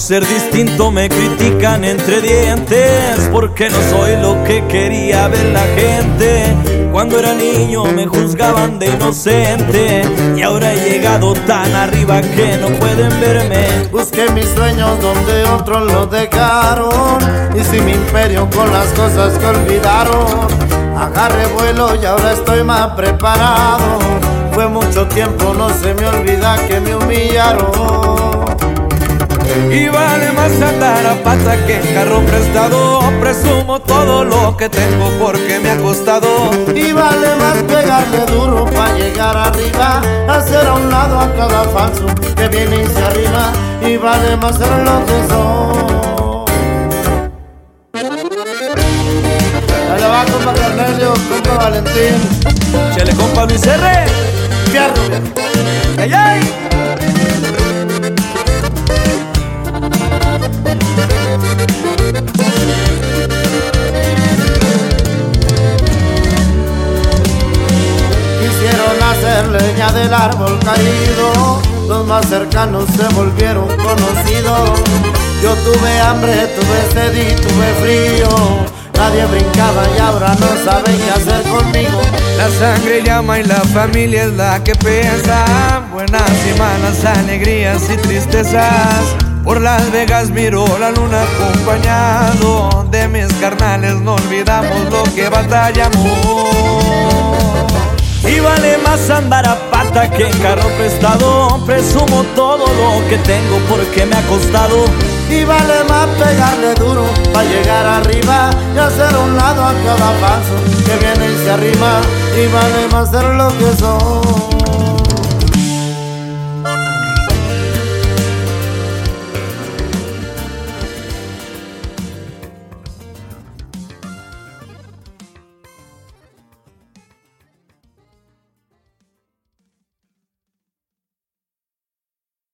ser distinto me critican entre dientes, porque no soy lo que quería ver la gente. Cuando era niño me juzgaban de inocente, y ahora he llegado tan arriba que no pueden verme. Busqué mis sueños donde otros los dejaron, hice mi imperio con las cosas que olvidaron. Agarré vuelo y ahora estoy más preparado. Fue mucho tiempo, no se me olvida que me humillaron. Y vale más andar a pata que en carro prestado. Presumo todo lo que tengo porque me ha costado. Y vale más pegarle duro pa' llegar arriba, hacer a un lado a cada falso que viene y se arrima. Y vale más ser lo que soy. Ahí le va compa Cornelio, compa Valentín. Chele compa Luis R. Fierro. ¡Ay, ay! Quisieron hacer leña del árbol caído, los más cercanos se volvieron conocidos. Yo tuve hambre, tuve sed y tuve frío, nadie brincaba y ahora no saben qué hacer conmigo. La sangre llama y la familia es la que pesa. Buenas y malas, alegrías y tristezas. Por Las Vegas miro la luna acompañado de mis carnales, no olvidamos lo que batallamos. Y vale más andar a pata que en carro prestado. Presumo todo lo que tengo porque me ha costado. Y vale más pegarle duro pa' llegar arriba y hacer a un lado a cada paso que viene y se arrima. Y vale más ser lo que soy.